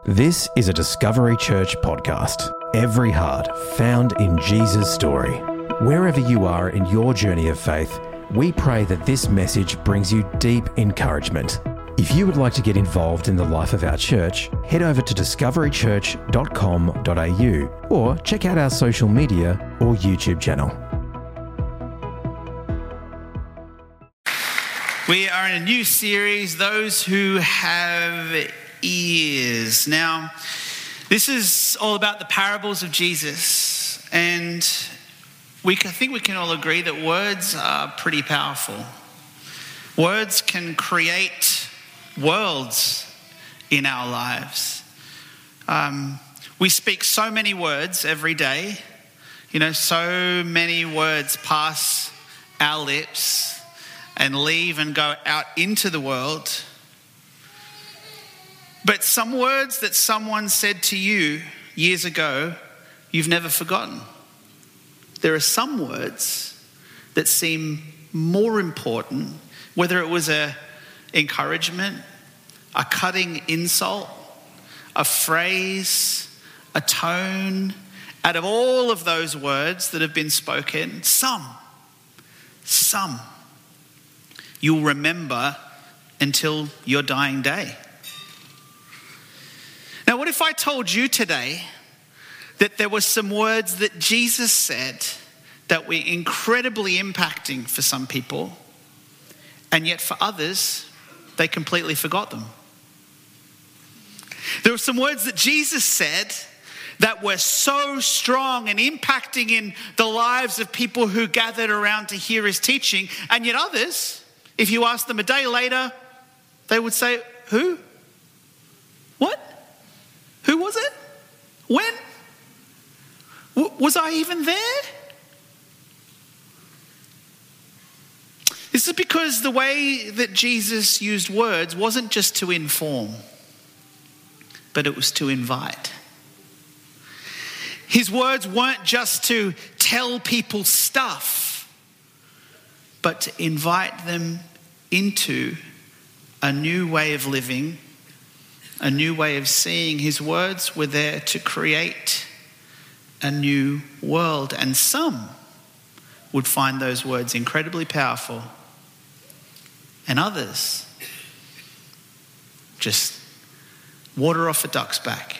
This is a Discovery Church podcast. Every heart found in Jesus' story. Wherever you are in your journey of faith, we pray that this message brings you deep encouragement. If you would like to get involved in the life of our church, head over to discoverychurch.com.au or check out our social media or YouTube channel. We are in a new series, Those Who Have Ears. Now, this is all about the parables of Jesus, and I think we can all agree that words are pretty powerful. Words can create worlds in our lives. We speak so many words every day. So many words pass our lips and leave and go out into the world. But some words that someone said to you years ago, you've never forgotten. There are some words that seem more important, whether it was an encouragement, a cutting insult, a phrase, a tone. Out of all of those words that have been spoken, some you'll remember until your dying day. Now, what if I told you today that there were some words that Jesus said that were incredibly impacting for some people, and yet for others, they completely forgot them? There were some words that Jesus said that were so strong and impacting in the lives of people who gathered around to hear his teaching, and yet others, if you asked them a day later, they would say, who? What? Who was it? When? Was I even there? This is because the way that Jesus used words wasn't just to inform, but it was to invite. His words weren't just to tell people stuff, but to invite them into a new way of living, a new way of seeing. His words were there to create a new world, and some would find those words incredibly powerful, and others just water off a duck's back.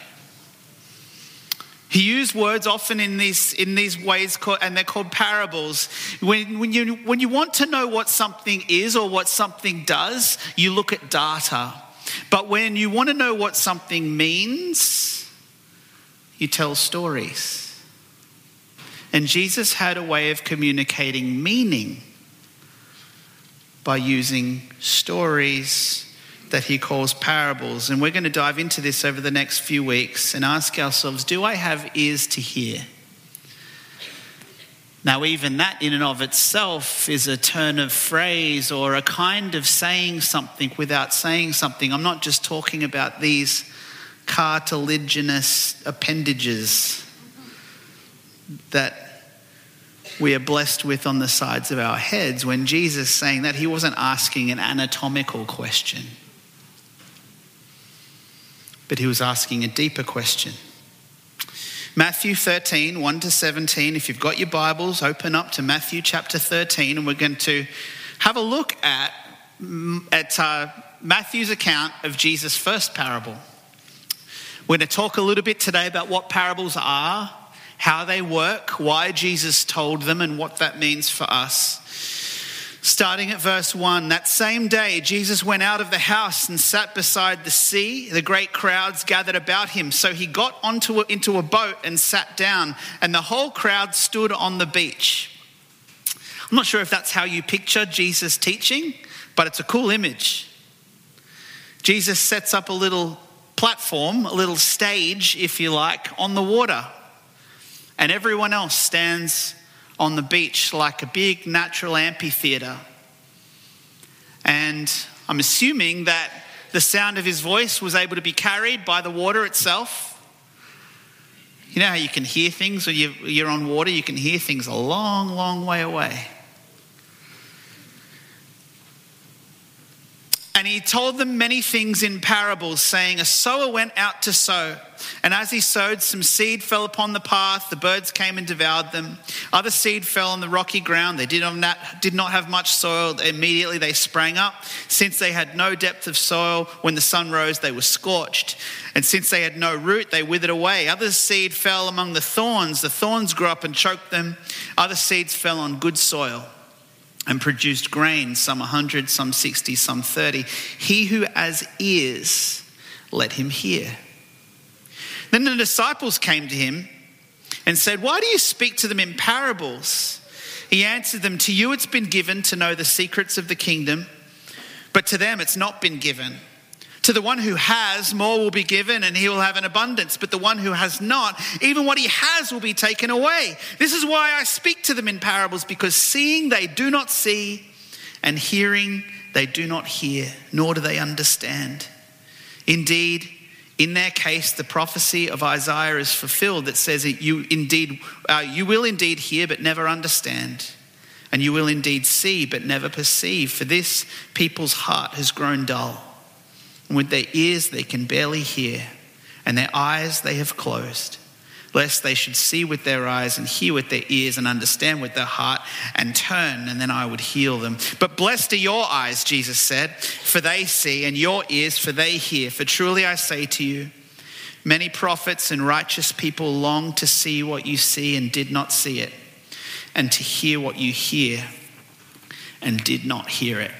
He used words often in these ways, and they're called parables. When you want to know what something is or what something does, you look at data. But when you want to know what something means, you tell stories. And Jesus had a way of communicating meaning by using stories that he calls parables. And we're going to dive into this over the next few weeks and ask ourselves, do I have ears to hear? Now, even that in and of itself is a turn of phrase or a kind of saying something without saying something. I'm not just talking about these cartilaginous appendages that we are blessed with on the sides of our heads. When Jesus is saying that, he wasn't asking an anatomical question, but he was asking a deeper question. Matthew 13, 1-17. If you've got your Bibles, open up to Matthew chapter 13, and we're going to have a look at Matthew's account of Jesus' first parable. We're going to talk a little bit today about what parables are, how they work, why Jesus told them, and what that means for us. Starting at verse 1, that same day Jesus went out of the house and sat beside the sea. The great crowds gathered about him. So he got into a boat and sat down, and the whole crowd stood on the beach. I'm not sure if that's how you picture Jesus teaching, but it's a cool image. Jesus sets up a little platform, a little stage, if you like, on the water. And everyone else stands on the beach like a big natural amphitheater. And I'm assuming that the sound of his voice was able to be carried by the water itself. You know how you can hear things when you're on water? You can hear things a long, long way away. And he told them many things in parables, saying, a sower went out to sow. And as he sowed, some seed fell upon the path. The birds came and devoured them. Other seed fell on the rocky ground. They did not have much soil. Immediately they sprang up. Since they had no depth of soil, when the sun rose, they were scorched. And since they had no root, they withered away. Other seed fell among the thorns. The thorns grew up and choked them. Other seeds fell on good soil and produced grain, some 100, some 60, some 30. He who has ears, let him hear. Then the disciples came to him and said, why do you speak to them in parables? He answered them, to you it's been given to know the secrets of the kingdom, but to them it's not been given. To the one who has, more will be given and he will have an abundance. But the one who has not, even what he has will be taken away. This is why I speak to them in parables, because seeing they do not see, and hearing they do not hear, nor do they understand. Indeed, in their case, the prophecy of Isaiah is fulfilled that says, you will indeed hear but never understand. And you will indeed see but never perceive. For this people's heart has grown dull. And with their ears they can barely hear, and their eyes they have closed, lest they should see with their eyes and hear with their ears and understand with their heart and turn, and then I would heal them. But blessed are your eyes, Jesus said, for they see, and your ears, for they hear. For truly I say to you, many prophets and righteous people longed to see what you see and did not see it, and to hear what you hear and did not hear it.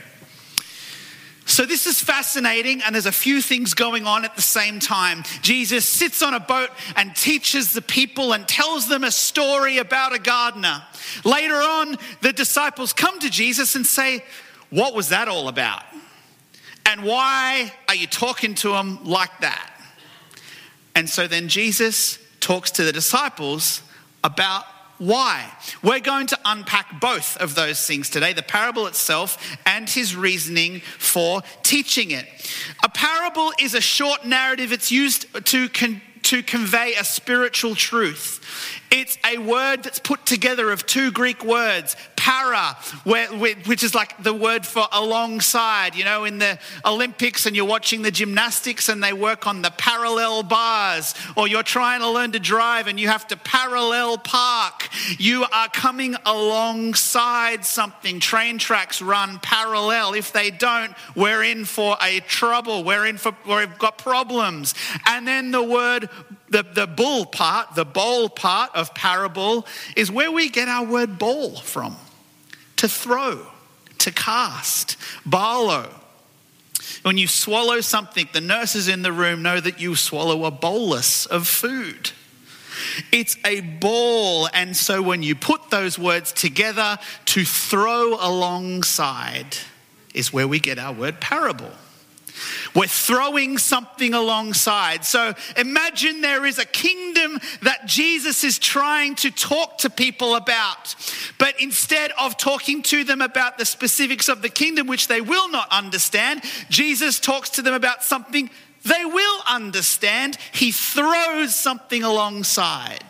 So this is fascinating, and there's a few things going on at the same time. Jesus sits on a boat and teaches the people and tells them a story about a gardener. Later on, the disciples come to Jesus and say, what was that all about? And why are you talking to them like that? And so then Jesus talks to the disciples about why. We're going to unpack both of those things today, the parable itself and his reasoning for teaching it. A parable is a short narrative. It's used to convey a spiritual truth. It's a word that's put together of two Greek words, para, which is like the word for alongside. You know, in the Olympics and you're watching the gymnastics and they work on the parallel bars, or you're trying to learn to drive and you have to parallel park. You are coming alongside something. Train tracks run parallel. If they don't, we're in for a trouble. We've got problems. And then the word the bowl part of parable is where we get our word bowl from. To throw, to cast, barlow. When you swallow something, the nurses in the room know that you swallow a bolus of food. It's a ball, and so when you put those words together, to throw alongside is where we get our word parable. We're throwing something alongside. So imagine there is a kingdom that Jesus is trying to talk to people about. But instead of talking to them about the specifics of the kingdom, which they will not understand, Jesus talks to them about something they will understand. He throws something alongside.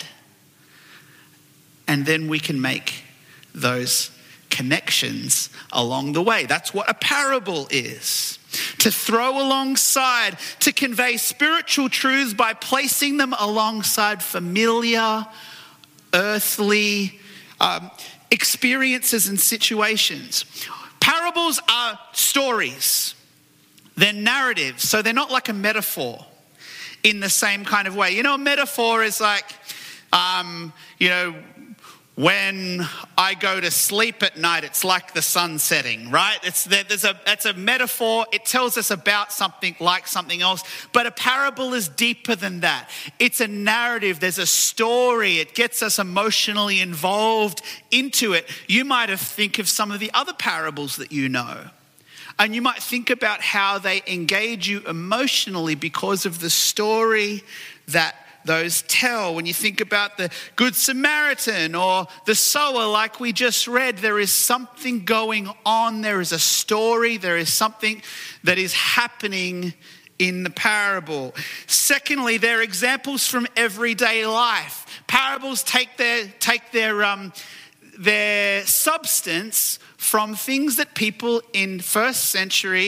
And then we can make those connections along the way. That's what a parable is. To throw alongside, to convey spiritual truths by placing them alongside familiar, earthly experiences and situations. Parables are stories. They're narratives, so they're not like a metaphor in the same kind of way. You know, a metaphor is like, when I go to sleep at night, it's like the sun setting, right? It's a metaphor. It tells us about something like something else. But a parable is deeper than that. It's a narrative. There's a story. It gets us emotionally involved into it. You might think of some of the other parables that you know. And you might think about how they engage you emotionally because of the story that those tell. When you think about the Good Samaritan or the sower like we just read, there is something going on. There is a story. There is something that is happening in the parable. Secondly, they're examples from everyday life. Parables take their substance from things that people in first century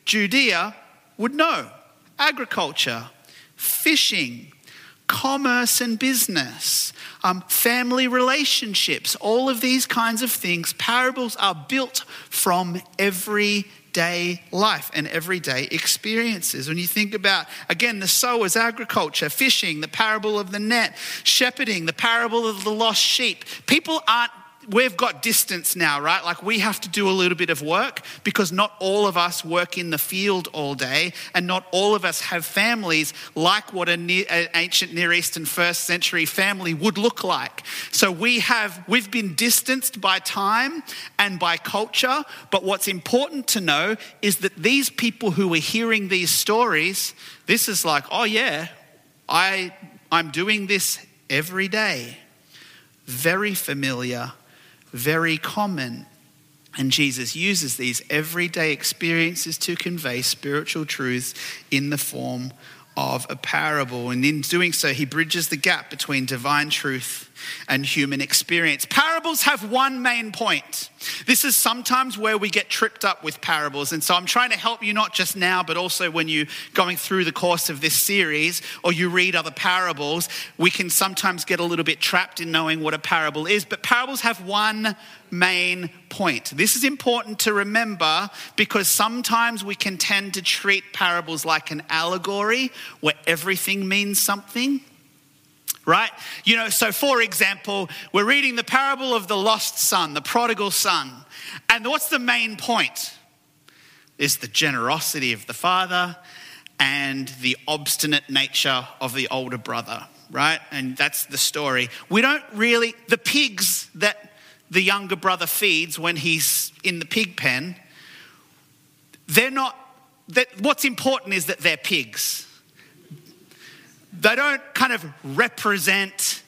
Judea would know. Agriculture, fishing, commerce and business, family relationships, all of these kinds of things. Parables are built from everyday life and everyday experiences. When you think about, again, the sowers, agriculture, fishing, the parable of the net, shepherding, the parable of the lost sheep. We've got distance now, right? Like we have to do a little bit of work because not all of us work in the field all day and not all of us have families like what an ancient Near Eastern first century family would look like. So we've been distanced by time and by culture, but what's important to know is that these people who are hearing these stories, this is like, oh yeah, I'm doing this every day. Very familiar. Very common. And Jesus uses these everyday experiences to convey spiritual truths in the form of a parable. And in doing so, he bridges the gap between divine truth and human experience. Parables have one main point. This is sometimes where we get tripped up with parables. And so I'm trying to help you not just now, but also when you're going through the course of this series or you read other parables, we can sometimes get a little bit trapped in knowing what a parable is. But parables have one main point. This is important to remember because sometimes we can tend to treat parables like an allegory where everything means something. Right? So for example, we're reading the parable of the lost son, the prodigal son. And what's the main point? It's the generosity of the father and the obstinate nature of the older brother, right? And that's the story. The pigs that the younger brother feeds when he's in the pig pen, what's important is that they're pigs. They don't kind of represent,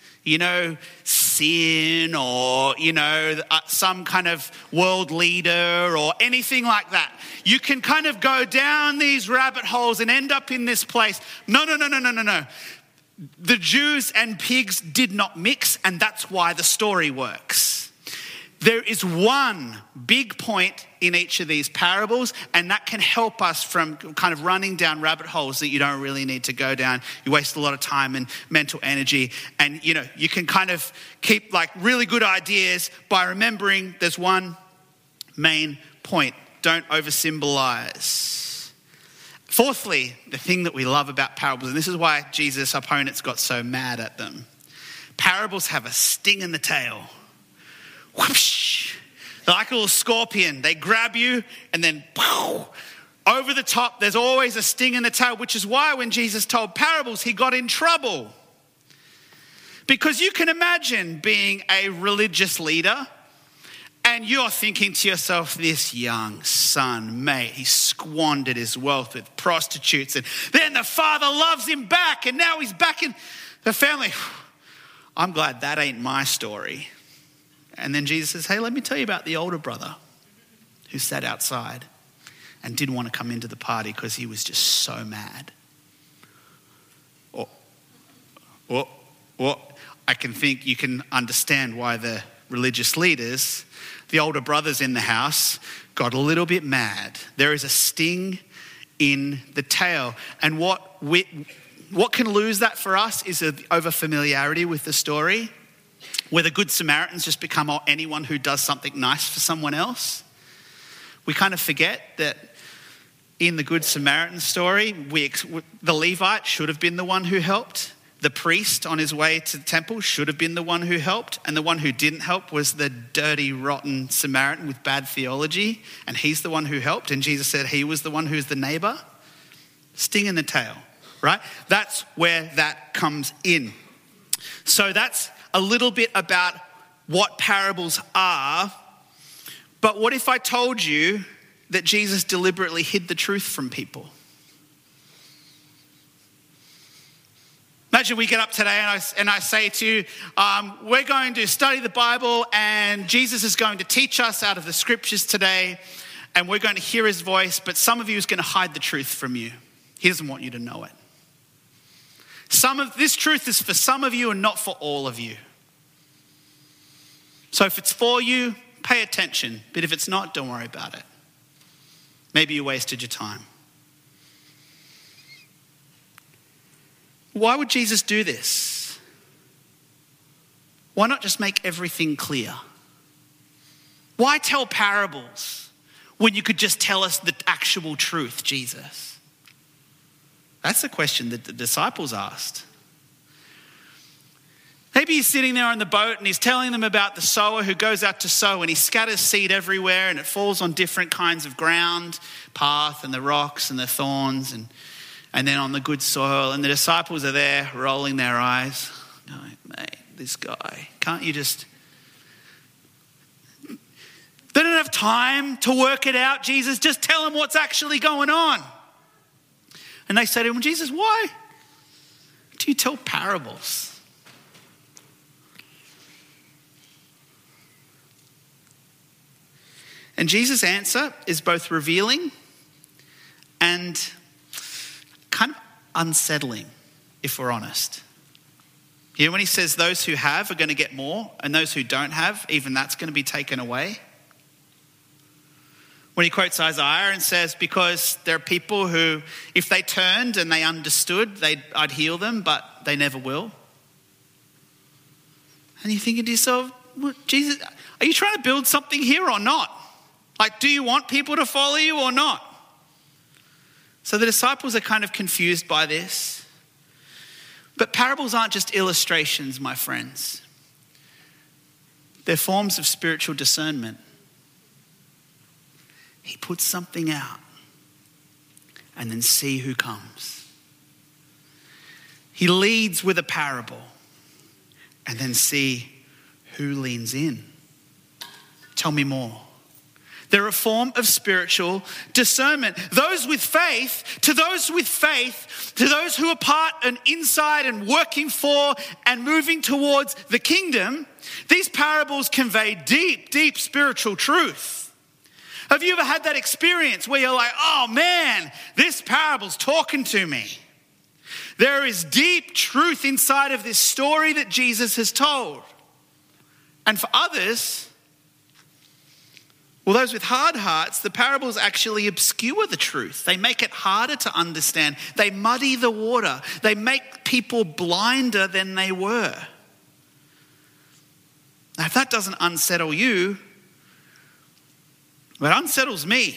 sin or, some kind of world leader or anything like that. You can kind of go down these rabbit holes and end up in this place. No. The Jews and pigs did not mix, and that's why the story works. There is one big point in each of these parables, and that can help us from kind of running down rabbit holes that you don't really need to go down. You waste a lot of time and mental energy, and you can kind of keep like really good ideas by remembering there's one main point. Don't oversymbolize. Fourthly, the thing that we love about parables, and this is why Jesus' opponents got so mad at them. Parables have a sting in the tail. Whoosh. They're like a little scorpion. They grab you and then pow, over the top. There's always a sting in the tail, which is why when Jesus told parables, he got in trouble. Because you can imagine being a religious leader and you're thinking to yourself, this young son, mate, he squandered his wealth with prostitutes and then the father loves him back and now he's back in the family. I'm glad that ain't my story. And then Jesus says, hey, let me tell you about the older brother who sat outside and didn't want to come into the party because he was just so mad. Or I can think you can understand why the religious leaders, the older brothers in the house, got a little bit mad. There is a sting in the tail. And what can lose that for us is over familiarity with the story. Where the Good Samaritans just become anyone who does something nice for someone else. We kind of forget that in the Good Samaritan story, the Levite should have been the one who helped. The priest on his way to the temple should have been the one who helped. And the one who didn't help was the dirty, rotten Samaritan with bad theology. And he's the one who helped. And Jesus said he was the one who's the neighbor. Sting in the tail, right? That's where that comes in. So that's a little bit about what parables are, but what if I told you that Jesus deliberately hid the truth from people? Imagine we get up today and I say to you, we're going to study the Bible and Jesus is going to teach us out of the scriptures today and we're going to hear his voice, but some of you is going to hide the truth from you. He doesn't want you to know it. This truth is for some of you and not for all of you. So if it's for you, pay attention. But if it's not, don't worry about it. Maybe you wasted your time. Why would Jesus do this? Why not just make everything clear? Why tell parables when you could just tell us the actual truth, Jesus? That's the question that the disciples asked. Maybe he's sitting there on the boat and he's telling them about the sower who goes out to sow, and he scatters seed everywhere and it falls on different kinds of ground, path and the rocks and the thorns and then on the good soil. And the disciples are there rolling their eyes. Going, mate, this guy, can't you just... They don't have time to work it out, Jesus. Just tell them what's actually going on. And they say to him, Jesus, why do you tell parables? And Jesus' answer is both revealing and kind of unsettling, if we're honest. You know, when he says those who have are going to get more, and those who don't have, even that's going to be taken away. When he quotes Isaiah and says, because there are people who, if they turned and they understood, I'd heal them, but they never will. And you're thinking to yourself, well, Jesus, are you trying to build something here or not? Like, do you want people to follow you or not? So the disciples are kind of confused by this. But parables aren't just illustrations, my friends. They're forms of spiritual discernment. He puts something out and then see who comes. He leads with a parable and then see who leans in. Tell me more. They're a form of spiritual discernment. Those with faith, to those who are part and inside and working for and moving towards the kingdom, these parables convey deep, deep spiritual truth. Have you ever had that experience where you're like, oh man, this parable's talking to me? There is deep truth inside of this story that Jesus has told. And for others, well, those with hard hearts, the parables actually obscure the truth. They make it harder to understand. They muddy the water. They make people blinder than they were. Now, if that doesn't unsettle you, it unsettles me.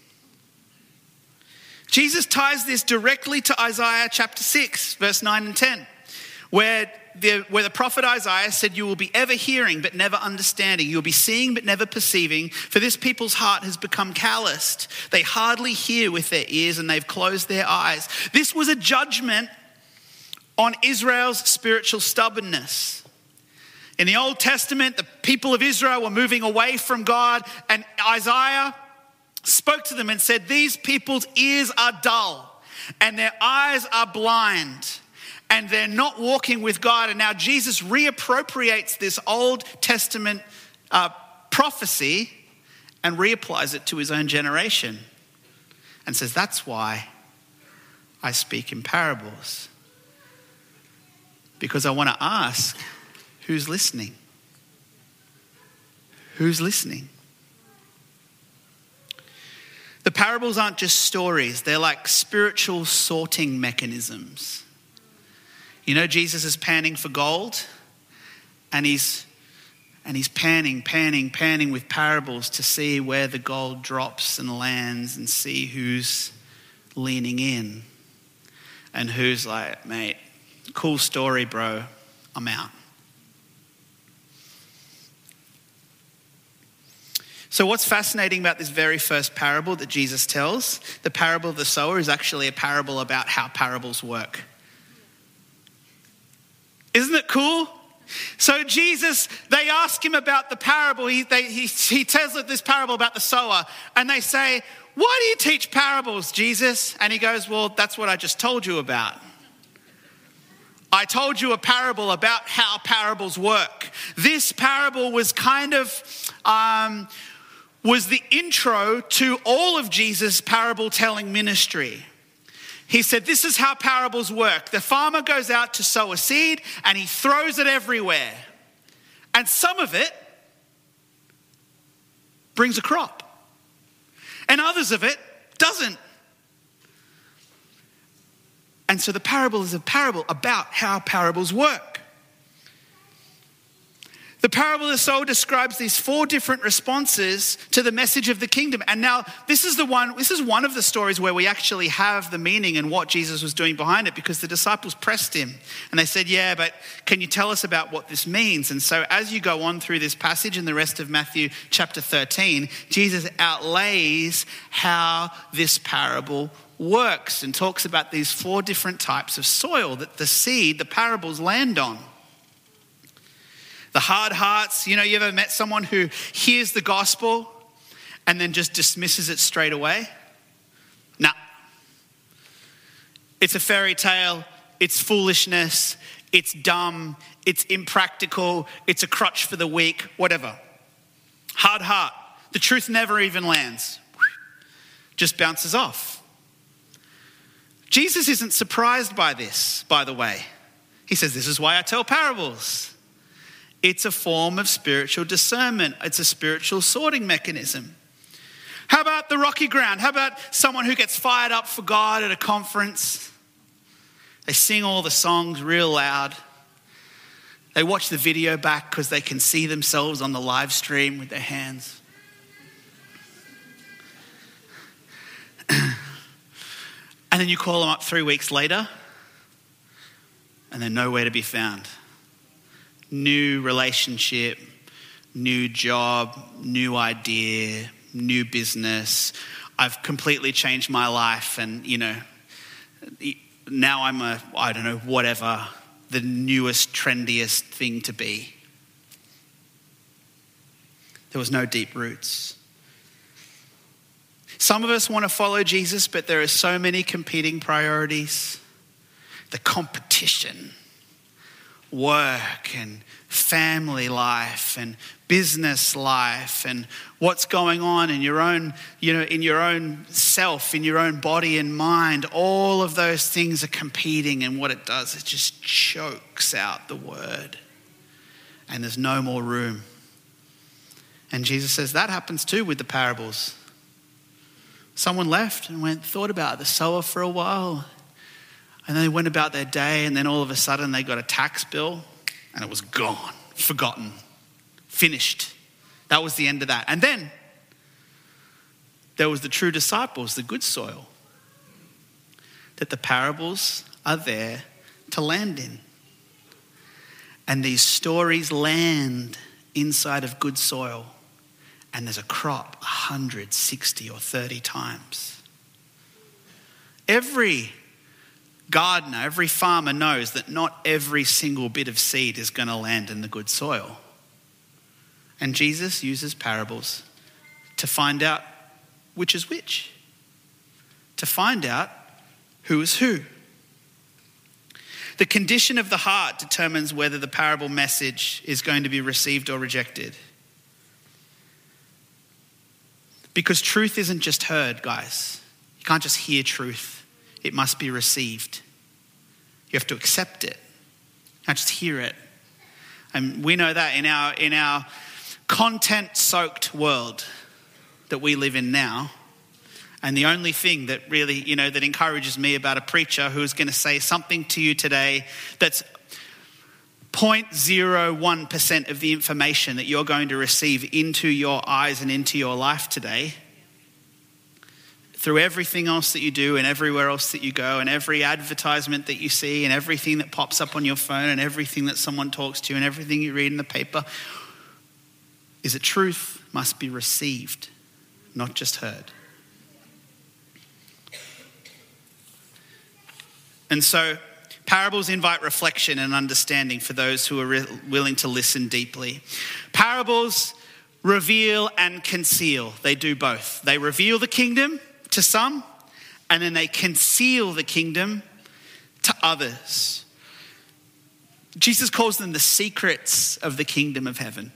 Jesus ties this directly to Isaiah chapter 6, verse 9 and 10, where the prophet Isaiah said, you will be ever hearing but never understanding. You'll be seeing but never perceiving, for this people's heart has become calloused. They hardly hear with their ears and they've closed their eyes. This was a judgment on Israel's spiritual stubbornness. In the Old Testament, the people of Israel were moving away from God, and Isaiah spoke to them and said, these people's ears are dull and their eyes are blind, and they're not walking with God. And now Jesus reappropriates this Old Testament prophecy and reapplies it to his own generation and says, that's why I speak in parables. Because I want to ask, who's listening? Who's listening? The parables aren't just stories. They're like spiritual sorting mechanisms. You know, Jesus is panning for gold, and he's panning with parables to see where the gold drops and lands and see who's leaning in and who's like, mate, cool story, bro, I'm out. So what's fascinating about this very first parable that Jesus tells, the parable of the sower, is actually a parable about how parables work. Isn't it cool? So Jesus, they ask him about the parable. He tells this parable about the sower, and they say, why do you teach parables, Jesus? And he goes, well, that's what I just told you about. I told you a parable about how parables work. This parable was kind of, was the intro to all of Jesus' parable telling ministry. He said, this is how parables work. The farmer goes out to sow a seed and he throws it everywhere. And some of it brings a crop. And others of it Doesn't. And so the parable is a parable about how parables work. The parable of the sower describes these 4 different responses to the message of the kingdom. And now this is one of the stories where we actually have the meaning and what Jesus was doing behind it, because the disciples pressed him and they said, yeah, but can you tell us about what this means? And so as you go on through this passage in the rest of Matthew chapter 13, Jesus outlays how this parable works and talks about these 4 different types of soil that the parables land on. The hard hearts, you ever met someone who hears the gospel and then just dismisses it straight away? Nah. It's a fairy tale, it's foolishness, it's dumb, it's impractical, it's a crutch for the weak, whatever. Hard heart, the truth never even lands. Just bounces off. Jesus isn't surprised by this, by the way. He says, this is why I tell parables. It's a form of spiritual discernment. It's a spiritual sorting mechanism. How about the rocky ground? How about someone who gets fired up for God at a conference? They sing all the songs real loud. They watch the video back because they can see themselves on the live stream with their hands. And then you call them up 3 weeks later and they're nowhere to be found. New relationship, new job, new idea, new business. I've completely changed my life and, now I'm whatever, the newest, trendiest thing to be. There was no deep roots. Some of us want to follow Jesus, but there are so many competing priorities. The competition, work and family life and business life and what's going on in your own, in your own self, in your own body and mind. All of those things are competing, and what it does, it just chokes out the word and there's no more room. And Jesus says that happens too with the parables. Someone left and thought about the sower for a while. And they went about their day, and then all of a sudden they got a tax bill and it was gone, forgotten, finished. That was the end of that. And then there was the true disciples, the good soil, that the parables are there to land in. And these stories land inside of good soil, and there's a crop 160 or 30 times. Every gardener, every farmer knows that not every single bit of seed is going to land in the good soil. And Jesus uses parables to find out which is which, to find out who is who. The condition of the heart determines whether the parable message is going to be received or rejected. Because truth isn't just heard, guys. You can't just hear truth. It must be received. You have to accept it, not just hear it. And we know that in our content-soaked world that we live in now. And the only thing that really, that encourages me about a preacher who is going to say something to you today that's 0.01% of the information that you're going to receive into your eyes and into your life today, through everything else that you do and everywhere else that you go and every advertisement that you see and everything that pops up on your phone and everything that someone talks to and everything you read in the paper, is that truth must be received, not just heard. And so parables invite reflection and understanding for those who are willing to listen deeply. Parables reveal and conceal. They do both. They reveal the kingdom to some, and then they conceal the kingdom to others. Jesus calls them the secrets of the kingdom of heaven.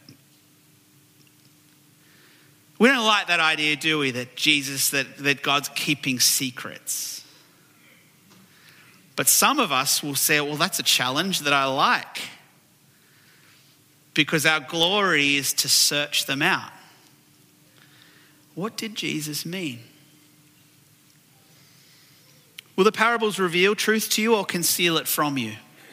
We don't like that idea, do we, that God's keeping secrets. But some of us will say, well, that's a challenge that I like, because our glory is to search them out. What did Jesus mean? Will the parables reveal truth to you or conceal it from you?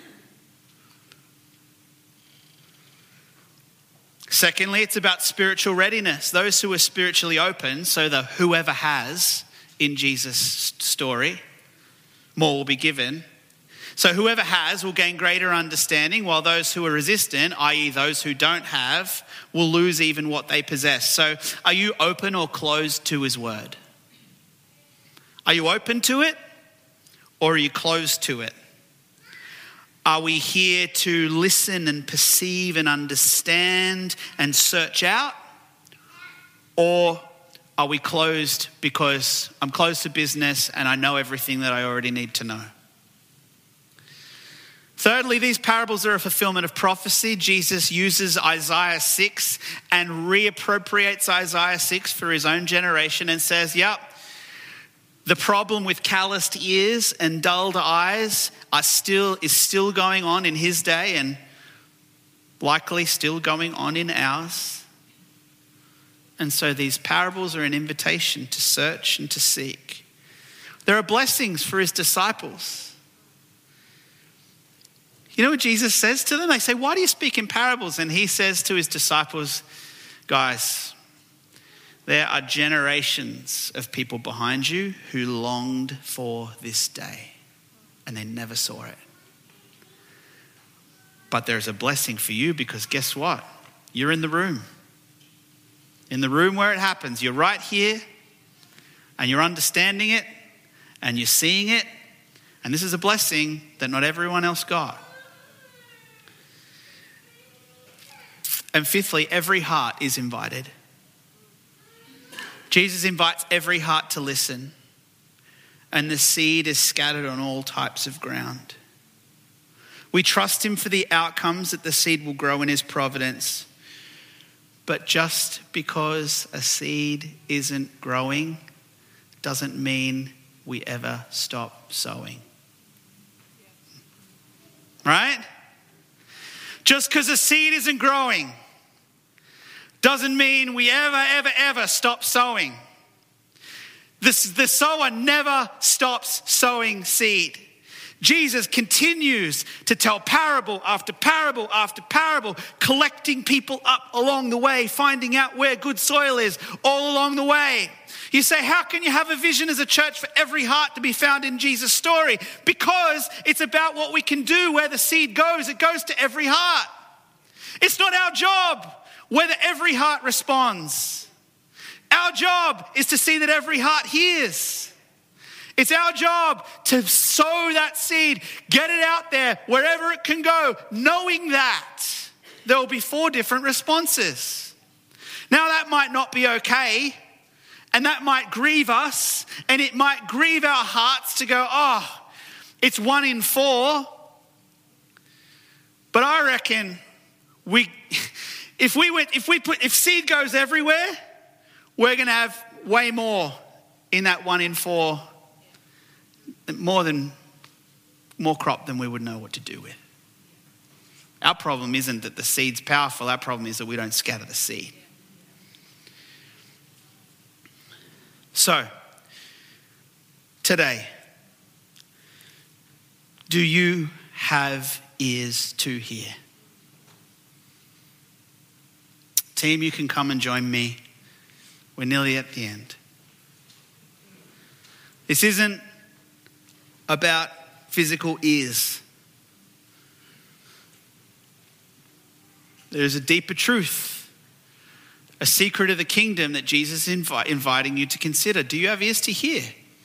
Secondly, it's about spiritual readiness. Those who are spiritually open, so the whoever has in Jesus' story, more will be given. So whoever has will gain greater understanding, while those who are resistant, i.e. those who don't have, will lose even what they possess. So are you open or closed to his word? Are you open to it or are you closed to it? Are we here to listen and perceive and understand and search out? Or are we closed because I'm closed to business and I know everything that I already need to know? Thirdly, these parables are a fulfillment of prophecy. Jesus uses Isaiah 6 and reappropriates Isaiah 6 for his own generation and says, yep, the problem with calloused ears and dulled eyes is still going on in his day and likely still going on in ours. And so these parables are an invitation to search and to seek. There are blessings for his disciples. You know what Jesus says to them? They say, why do you speak in parables? And he says to his disciples, guys, there are generations of people behind you who longed for this day and they never saw it. But there's a blessing for you because guess what? You're in the room. In the room where it happens. You're right here and you're understanding it and you're seeing it. And this is a blessing that not everyone else got. And fifthly, every heart is invited. Jesus invites every heart to listen, and the seed is scattered on all types of ground. We trust him for the outcomes that the seed will grow in his providence. But just because a seed isn't growing doesn't mean we ever stop sowing. Right? Just because a seed isn't growing doesn't mean we ever stop sowing. The sower never stops sowing seed. Jesus continues to tell parable after parable after parable, collecting people up along the way, finding out where good soil is all along the way. You say, how can you have a vision as a church for every heart to be found in Jesus' story? Because it's about what we can do where the seed goes. It goes to every heart. It's not our job whether every heart responds. Our job is to see that every heart hears. It's our job to sow that seed, get it out there wherever it can go, knowing that there will be 4 different responses. Now that might not be okay, and that might grieve us, and it might grieve our hearts to go, oh, it's 1 in 4. But I reckon if seed goes everywhere, we're going to have way more in that 1 in 4, more crop than we would know what to do with. Our problem isn't that the seed's powerful. Our problem is that we don't scatter the seed. So, today, do you have ears to hear? Team, you can come and join me. We're nearly at the end. This isn't about physical ears. There's a deeper truth, a secret of the kingdom that Jesus is inviting you to consider. Do you have ears to hear?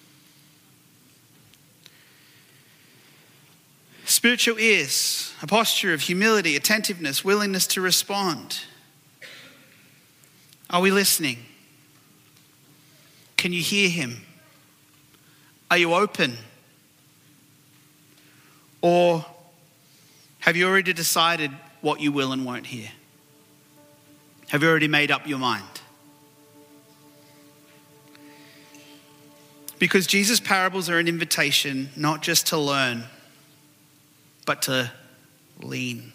Spiritual ears, a posture of humility, attentiveness, willingness to respond. Are we listening? Can you hear him? Are you open? Or have you already decided what you will and won't hear? Have you already made up your mind? Because Jesus' parables are an invitation not just to learn, but to lean.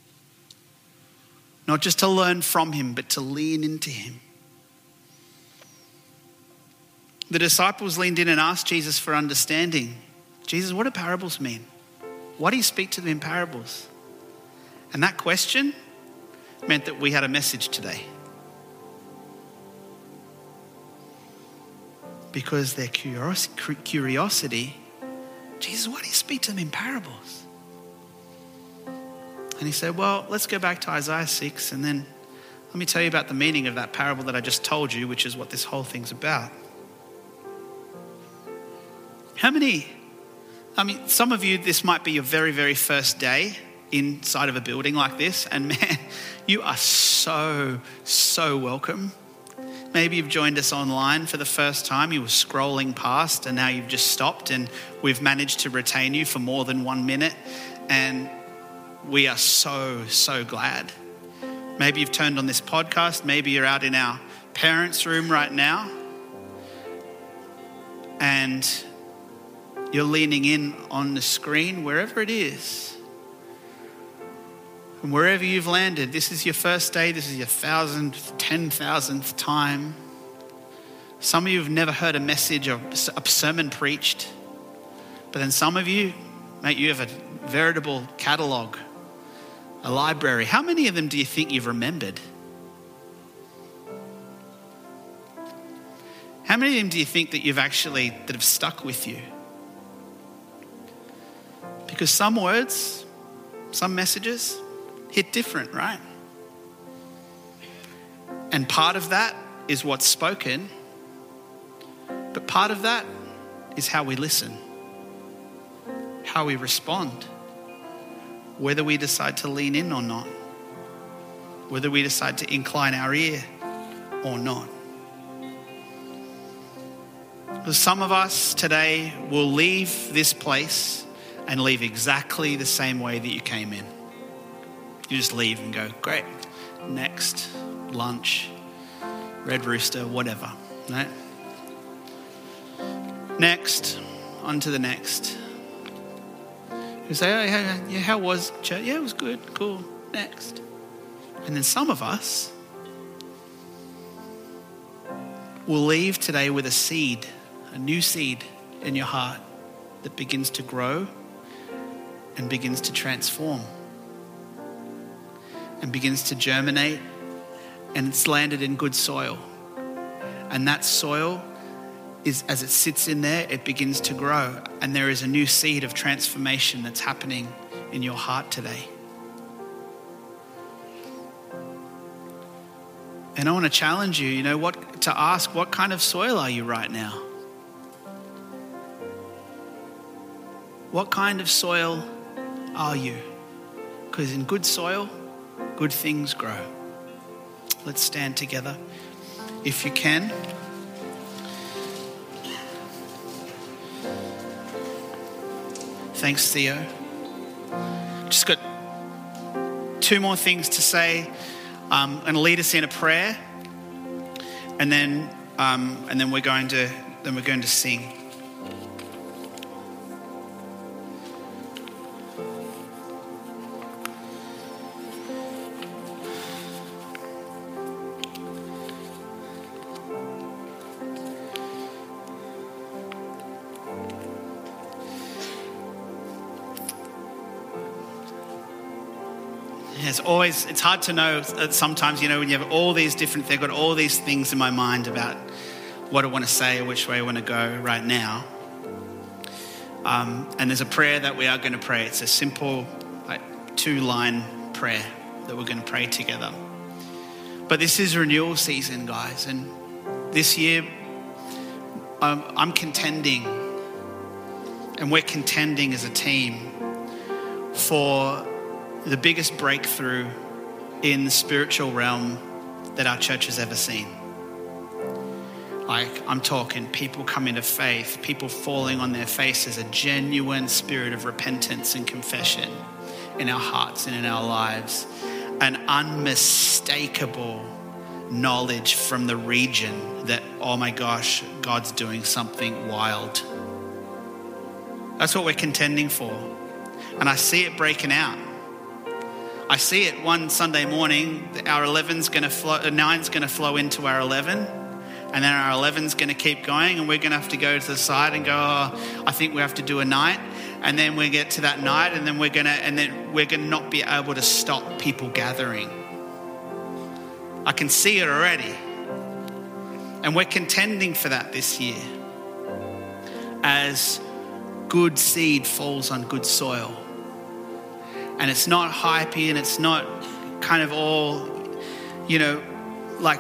Not just to learn from him, but to lean into him. The disciples leaned in and asked Jesus for understanding. Jesus, what do parables mean? Why do you speak to them in parables? And that question meant that we had a message today. Because their curiosity, Jesus, why do you speak to them in parables? And he said, well, let's go back to Isaiah 6 and then let me tell you about the meaning of that parable that I just told you, which is what this whole thing's about. Some of you, this might be your very, very first day inside of a building like this, and man, you are so, so welcome. Maybe you've joined us online for the first time. You were scrolling past and now you've just stopped, and we've managed to retain you for more than 1 minute, and we are so, so glad. Maybe you've turned on this podcast. Maybe you're out in our parents' room right now and you're leaning in on the screen, wherever it is. And wherever you've landed, this is your first day, this is your 10,000th time. Some of you have never heard a message or a sermon preached. But then some of you, mate, you have a veritable catalogue, a library. How many of them do you think you've remembered? How many of them do you think that that have stuck with you? Because some words, some messages hit different, right? And part of that is what's spoken, but part of that is how we listen, how we respond, whether we decide to lean in or not, whether we decide to incline our ear or not. Because some of us today will leave this place and leave exactly the same way that you came in. You just leave and go, great, next, lunch, Red Rooster, whatever, right? Next, on to the next. You say, oh, yeah, how was church? Yeah, it was good, cool, next. And then some of us will leave today with a seed, a new seed in your heart that begins to grow and begins to transform and begins to germinate, and it's landed in good soil. And that soil is, as it sits in there, it begins to grow, and there is a new seed of transformation that's happening in your heart today. And I want to challenge you, to ask, what kind of soil are you right now? What kind of soil are you? Because in good soil, good things grow. Let's stand together if you can. Thanks, Theo. Just got 2 more things to say. I'm going to lead us in a prayer, and then we're going to sing. It's hard to know sometimes, when you have all these different, they've got all these things in my mind about what I want to say or which way I want to go right now. And there's a prayer that we are going to pray. It's a simple 2-line prayer that we're going to pray together. But this is renewal season, guys. And this year, I'm contending, and we're contending as a team for the biggest breakthrough in the spiritual realm that our church has ever seen. I'm talking people coming to faith, people falling on their faces, a genuine spirit of repentance and confession in our hearts and in our lives, an unmistakable knowledge from the region that, oh my gosh, God's doing something wild. That's what we're contending for. And I see it breaking out. I see it one Sunday morning, our 9's going to flow into our 11, And then our 11's going to keep going, and we're going to have to go to the side and go, oh, I think we have to do a night. And then we get to that night, and then we're going to not be able to stop people gathering. I can see it already. And we're contending for that this year as good seed falls on good soil. And it's not hypey, and it's not kind of all, like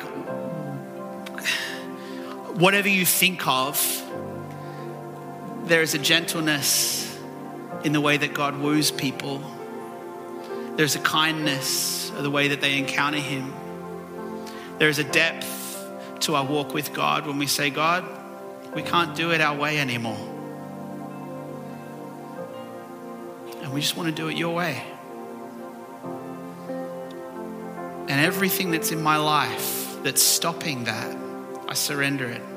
whatever you think of. There is a gentleness in the way that God woos people. There's a kindness of the way that they encounter him. There is a depth to our walk with God when we say, God, we can't do it our way anymore. And we just want to do it your way. And everything that's in my life that's stopping that, I surrender it.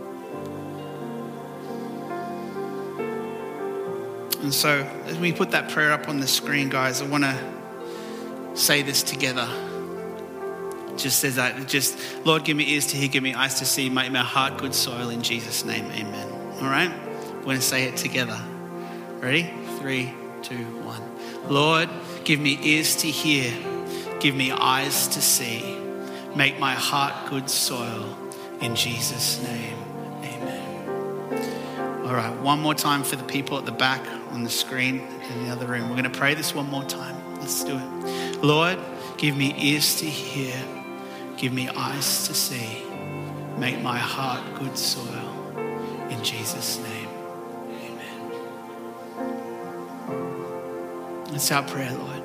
And so as we put that prayer up on the screen, guys, I want to say this together. Just says that, Lord, give me ears to hear, give me eyes to see, make my heart good soil in Jesus' name, amen. All right? We're going to say it together. Ready? 3, 2, 1. Lord, give me ears to hear, give me eyes to see, make my heart good soil in Jesus' name, amen. All right, one more time for the people at the back on the screen in the other room. We're going to pray this one more time. Let's do it. Lord, give me ears to hear, give me eyes to see, make my heart good soil in Jesus' name, amen. That's our prayer, Lord.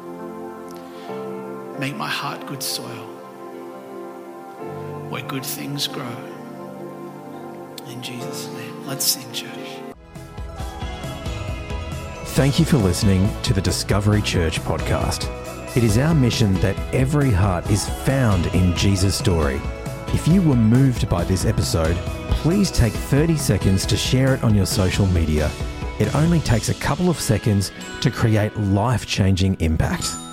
Make my heart good soil where good things grow. In Jesus' name. Let's sing, church. Thank you for listening to the Discovery Church podcast. It is our mission that every heart is found in Jesus' story. If you were moved by this episode, please take 30 seconds to share it on your social media. It only takes a couple of seconds to create life-changing impact.